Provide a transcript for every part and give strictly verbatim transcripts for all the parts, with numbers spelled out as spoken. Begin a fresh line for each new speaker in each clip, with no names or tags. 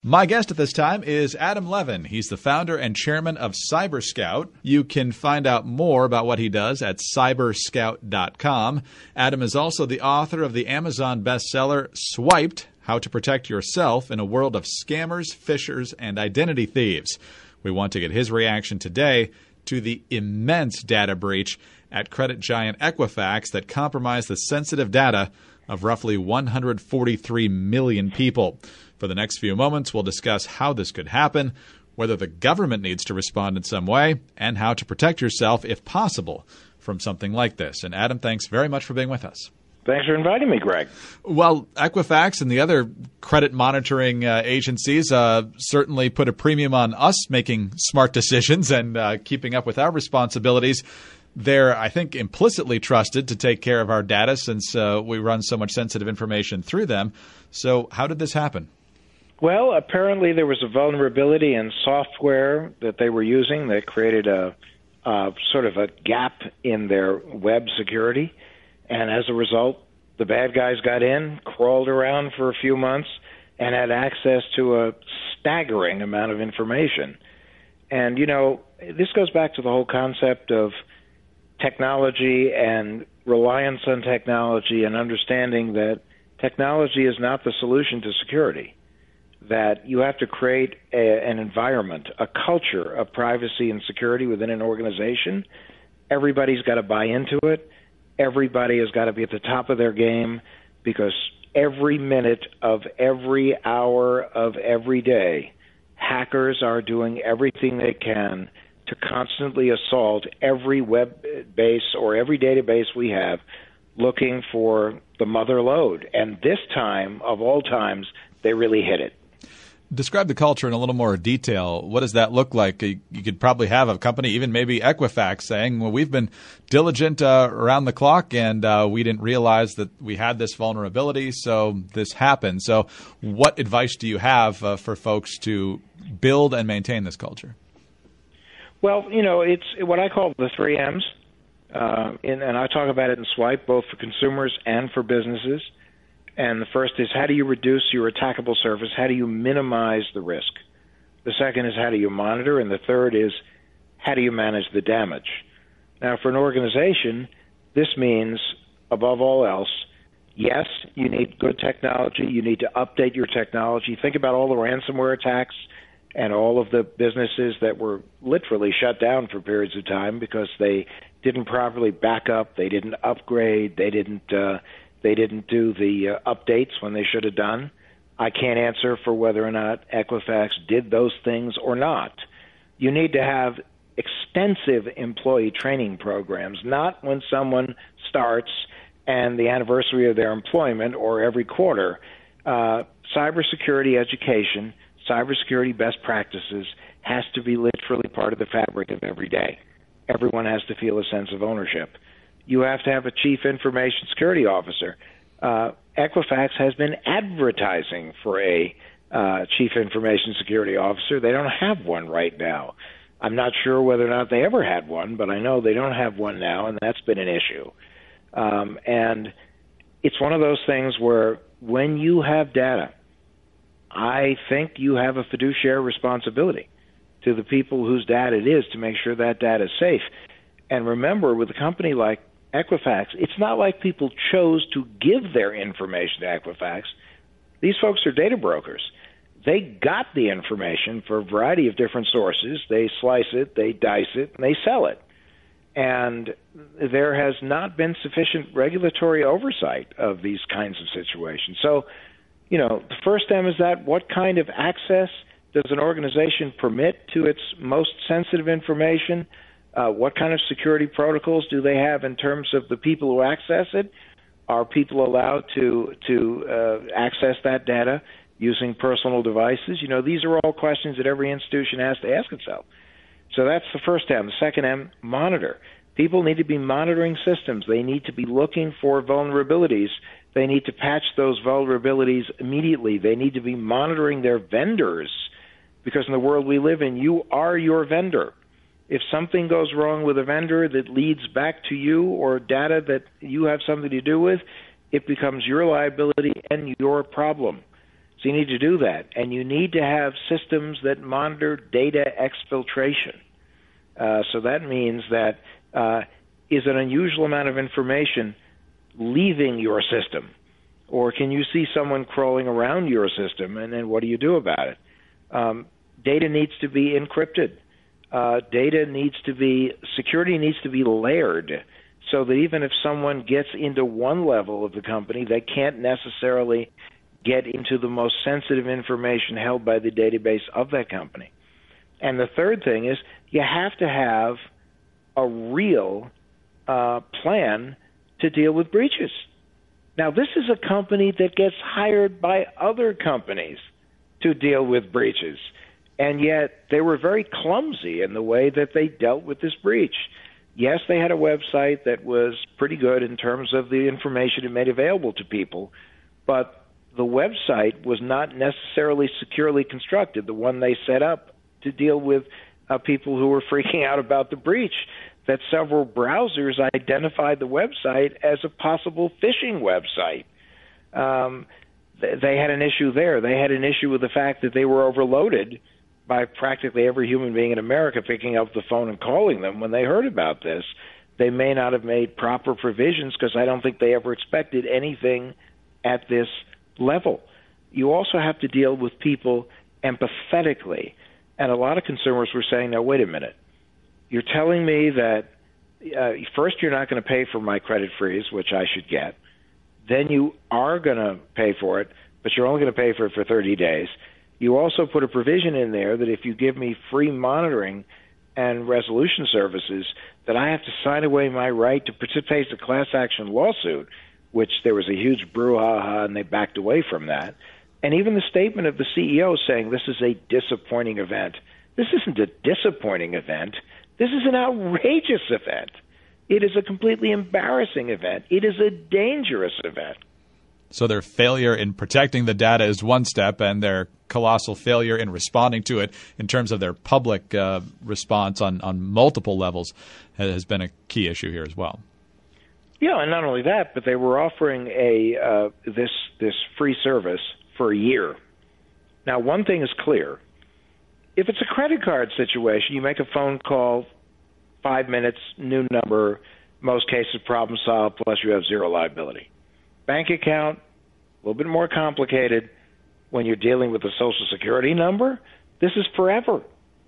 My guest at this time is Adam Levin. He's the founder and chairman of CyberScout. You can find out more about what he does at cyber scout dot com. Adam is also the author of the Amazon bestseller, Swiped, How to Protect Yourself in a World of Scammers, Phishers, and Identity Thieves. We want to get his reaction today to the immense data breach at credit giant Equifax that compromised the sensitive data of roughly one hundred forty-three million people. For the next few moments, we'll discuss how this could happen, whether the government needs to respond in some way, and how to protect yourself, if possible, from something like this. And Adam, thanks very much for being with us.
Thanks for inviting me, Greg.
Well, Equifax and the other credit monitoring uh, agencies uh, certainly put a premium on us making smart decisions and uh, keeping up with our responsibilities. They're, I think, implicitly trusted to take care of our data since uh, we run so much sensitive information through them. So how did this happen?
Well, apparently there was a vulnerability in software that they were using that created a, a sort of a gap in their web security. And as a result, the bad guys got in, crawled around for a few months, and had access to a staggering amount of information. And, you know, this goes back to the whole concept of technology and reliance on technology and understanding that technology is not the solution to security, that you have to create a, an environment, a culture of privacy and security within an organization. Everybody's got to buy into it. Everybody has got to be at the top of their game, because every minute of every hour of every day, hackers are doing everything they can to constantly assault every web base or every database we have, looking for the mother lode. And this time, of all times, they really hit it.
Describe the culture in a little more detail. What does that look like? You, you could probably have a company, even maybe Equifax, saying, well, we've been diligent uh, around the clock, and uh, we didn't realize that we had this vulnerability, so this happened. So what advice do you have uh, for folks to build and maintain this culture?
Well, you know, it's what I call the three M's, uh, in, and I talk about it in Swipe, both for consumers and for businesses. And the first is, how do you reduce your attackable surface? How do you minimize the risk? The second is, how do you monitor? And the third is, how do you manage the damage? Now, for an organization, this means, above all else, yes, you need good technology. You need to update your technology. Think about all the ransomware attacks and all of the businesses that were literally shut down for periods of time because they didn't properly back up, they didn't upgrade, they didn't uh, they didn't do the uh, updates when they should have done. I can't answer for whether or not Equifax did those things or not. You need to have extensive employee training programs, not when someone starts and the anniversary of their employment or every quarter. Uh, cybersecurity education, cybersecurity best practices has to be literally part of the fabric of every day. Everyone has to feel a sense of ownership. You have to have a chief information security officer. Uh, Equifax has been advertising for a uh, chief information security officer. They don't have one right now. I'm not sure whether or not they ever had one, but I know they don't have one now, and that's been an issue. Um, and it's one of those things where when you have data, I think you have a fiduciary responsibility to the people whose data it is to make sure that data is safe. And remember, with a company like Equifax, it's not like people chose to give their information to Equifax. These folks are data brokers. They got the information for a variety of different sources. They slice it, they dice it, and they sell it. And there has not been sufficient regulatory oversight of these kinds of situations. So, you know, the first M is that what kind of access does an organization permit to its most sensitive information? Uh, what kind of security protocols do they have in terms of the people who access it? Are people allowed to to uh, access that data using personal devices? You know, these are all questions that every institution has to ask itself. So that's the first M. The second M, monitor. People need to be monitoring systems. They need to be looking for vulnerabilities. They need to patch those vulnerabilities immediately. They need to be monitoring their vendors, because in the world we live in, you are your vendor. If something goes wrong with a vendor that leads back to you or data that you have something to do with, it becomes your liability and your problem. So you need to do that. And you need to have systems that monitor data exfiltration. Uh, so that means that uh, is an unusual amount of information leaving your system? Or can you see someone crawling around your system, and then what do you do about it? Um, data needs to be encrypted. Uh, data needs to be, security needs to be layered so that even if someone gets into one level of the company, they can't necessarily get into the most sensitive information held by the database of that company. And the third thing is you have to have a real uh, plan to deal with breaches. Now, this is a company that gets hired by other companies to deal with breaches, and yet they were very clumsy in the way that they dealt with this breach. Yes, they had a website that was pretty good in terms of the information it made available to people, but the website was not necessarily securely constructed, the one they set up to deal with uh, people who were freaking out about the breach, that several browsers identified the website as a possible phishing website. Um, th- they had an issue there. They had an issue with the fact that they were overloaded by practically every human being in America picking up the phone and calling them when they heard about this. They may not have made proper provisions because I don't think they ever expected anything at this level. You also have to deal with people empathetically. And a lot of consumers were saying, now, wait a minute. You're telling me that uh, first you're not going to pay for my credit freeze, which I should get. Then you are going to pay for it, but you're only going to pay for it for thirty days. You also put a provision in there that if you give me free monitoring and resolution services, that I have to sign away my right to participate in a class action lawsuit, which there was a huge brouhaha and they backed away from that. And even the statement of the C E O saying this is a disappointing event. This isn't a disappointing event. This is an outrageous event. It is a completely embarrassing event. It is a dangerous event.
So their failure in protecting the data is one step, and their colossal failure in responding to it in terms of their public uh, response on, on multiple levels has been a key issue here as well.
Yeah, and not only that, but they were offering a uh, this this free service for a year. Now, one thing is clear. If it's a credit card situation, you make a phone call, five minutes, new number, most cases problem solved, plus you have zero liability. Bank account, a little bit more complicated. When you're dealing with a Social Security number, this is forever.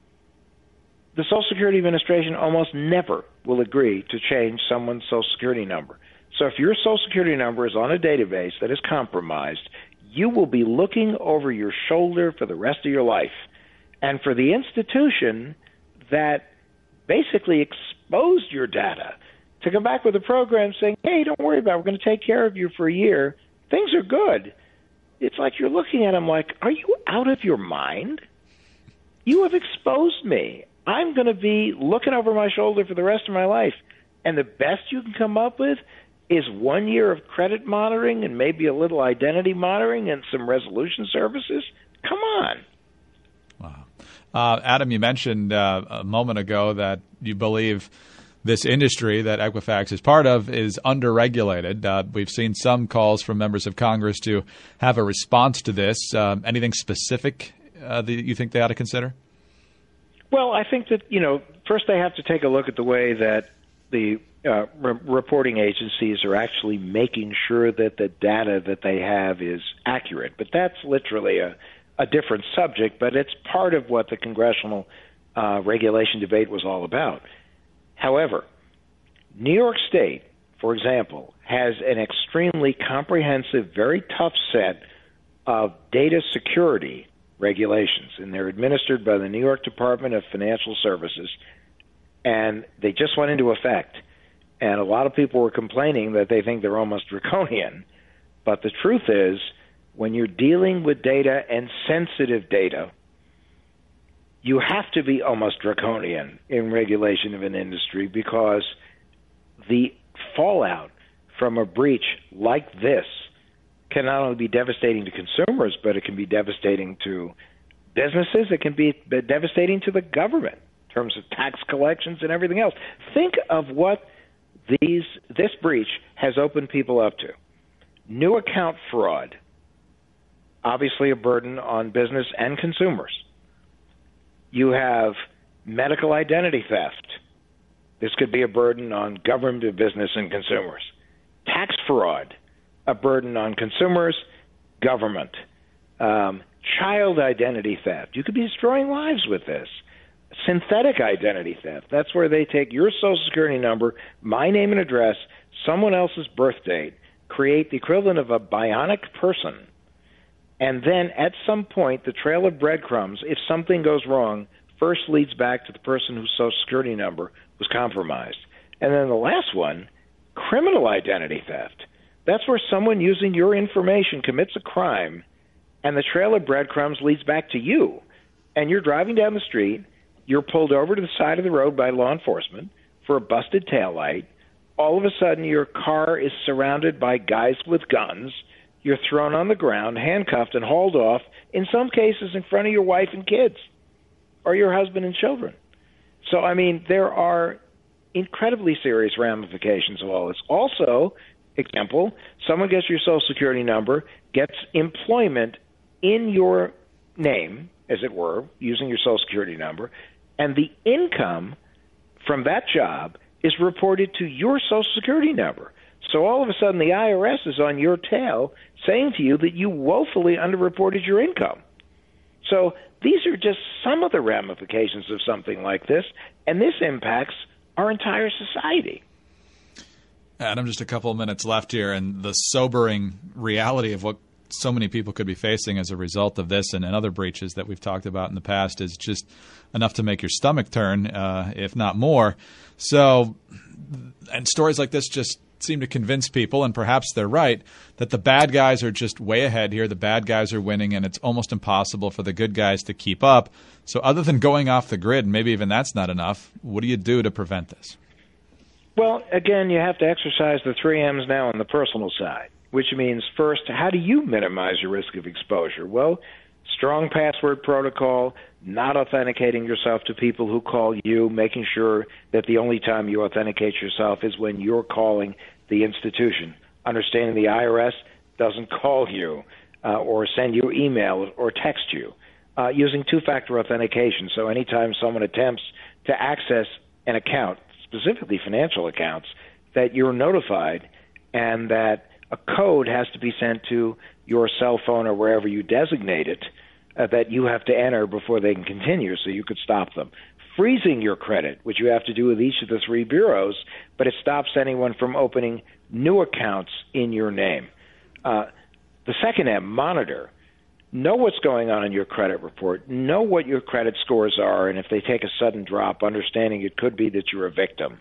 The Social Security Administration almost never will agree to change someone's Social Security number. So if your Social Security number is on a database that is compromised, you will be looking over your shoulder for the rest of your life. And for the institution that basically exposed your data to come back with a program saying, hey, don't worry about it, we're going to take care of you for a year, things are good. It's like you're looking at them like, are you out of your mind? You have exposed me. I'm going to be looking over my shoulder for the rest of my life. And the best you can come up with is one year of credit monitoring and maybe a little identity monitoring and some resolution services? Come on.
Wow. Uh, Adam, you mentioned uh, a moment ago that you believe this industry that Equifax is part of is underregulated. Uh, we've seen some calls from members of Congress to have a response to this. Um, anything specific uh, that you think they ought to consider?
Well, I think that, you know, first they have to take a look at the way that the uh, re- reporting agencies are actually making sure that the data that they have is accurate. But that's literally a, a different subject, but it's part of what the congressional uh, regulation debate was all about. However, New York State, for example, has an extremely comprehensive, very tough set of data security regulations, and they're administered by the New York Department of Financial Services, and they just went into effect. And a lot of people were complaining that they think they're almost draconian. But the truth is, when you're dealing with data and sensitive data, you have to be almost draconian in regulation of an industry because the fallout from a breach like this can not only be devastating to consumers, but it can be devastating to businesses. It can be devastating to the government in terms of tax collections and everything else. Think of what these this breach has opened people up to. New account fraud, obviously a burden on business and consumers. You have medical identity theft. This could be a burden on government, business, and consumers. Tax fraud, a burden on consumers, government. Um, child identity theft. You could be destroying lives with this. Synthetic identity theft. That's where they take your Social Security number, my name and address, someone else's birth date, create the equivalent of a bionic person, and then at some point, the trail of breadcrumbs, if something goes wrong, first leads back to the person whose Social Security number was compromised. And then the last one, criminal identity theft. That's where someone using your information commits a crime, and the trail of breadcrumbs leads back to you. And you're driving down the street, you're pulled over to the side of the road by law enforcement for a busted taillight. All of a sudden, your car is surrounded by guys with guns. You're thrown on the ground, handcuffed, and hauled off, in some cases in front of your wife and kids or your husband and children. So, I mean, there are incredibly serious ramifications of all this. Also, example, someone gets your Social Security number, gets employment in your name, as it were, using your Social Security number, and the income from that job is reported to your Social Security number. So all of a sudden the I R S is on your tail saying to you that you woefully underreported your income. So these are just some of the ramifications of something like this, and this impacts our entire society.
Adam, just a couple of minutes left here, and the sobering reality of what so many people could be facing as a result of this and, and other breaches that we've talked about in the past is just enough to make your stomach turn, uh, if not more. So, and stories like this just seem to convince people, and perhaps they're right, that the bad guys are just way ahead here. The bad guys are winning, and it's almost impossible for the good guys to keep up. So other than going off the grid, and maybe even that's not enough, what do you do to prevent this?
Well, again, you have to exercise the three M's now on the personal side, which means, first, how do you minimize your risk of exposure? Well, strong password protocol, not authenticating yourself to people who call you, making sure that the only time you authenticate yourself is when you're calling the institution, understanding the I R S doesn't call you uh, or send you email or text you, uh, using two-factor authentication. So anytime someone attempts to access an account, specifically financial accounts, that you're notified and that a code has to be sent to your cell phone or wherever you designate it uh, that you have to enter before they can continue, so you could stop them. Freezing your credit, which you have to do with each of the three bureaus, but it stops anyone from opening new accounts in your name. Uh, the second M, monitor. Know what's going on in your credit report. Know what your credit scores are, and if they take a sudden drop, understanding it could be that you're a victim.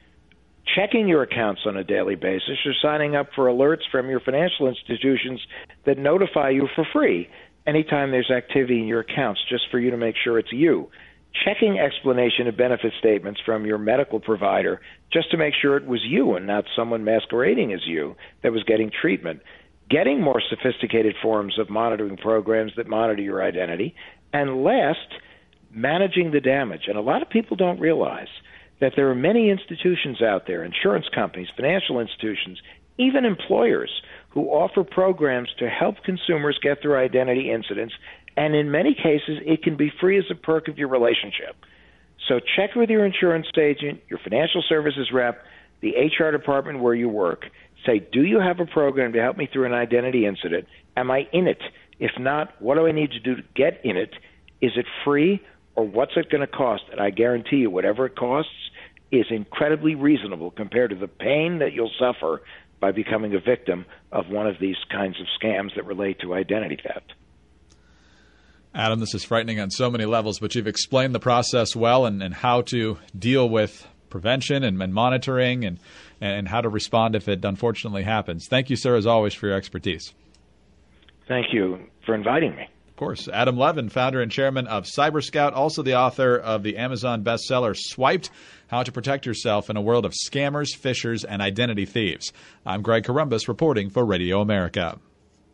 Checking your accounts on a daily basis, or signing up for alerts from your financial institutions that notify you for free anytime there's activity in your accounts, just for you to make sure it's you. Checking explanation of benefit statements from your medical provider just to make sure it was you and not someone masquerading as you that was getting treatment. Getting more sophisticated forms of monitoring programs that monitor your identity. And last, managing the damage. And a lot of people don't realize that there are many institutions out there, insurance companies, financial institutions, even employers, who offer programs to help consumers get through identity incidents, and in many cases it can be free as a perk of your relationship. So check with your insurance agent, your financial services rep, the H R department where you work. Say, do you have a program to help me through an identity incident? Am I in it? If not, what do I need to do to get in it? Is it free, or what's it going to cost? And I guarantee you, whatever it costs is incredibly reasonable compared to the pain that you'll suffer by becoming a victim of one of these kinds of scams that relate to identity theft.
Adam, this is frightening on so many levels, but you've explained the process well and, and how to deal with prevention and, and monitoring and, and how to respond if it unfortunately happens. Thank you, sir, as always, for your expertise.
Thank you for inviting me.
Of course. Adam Levin, founder and chairman of CyberScout, also the author of the Amazon bestseller Swiped, How to Protect Yourself in a World of Scammers, Phishers, and Identity Thieves. I'm Greg Corombos reporting for Radio America.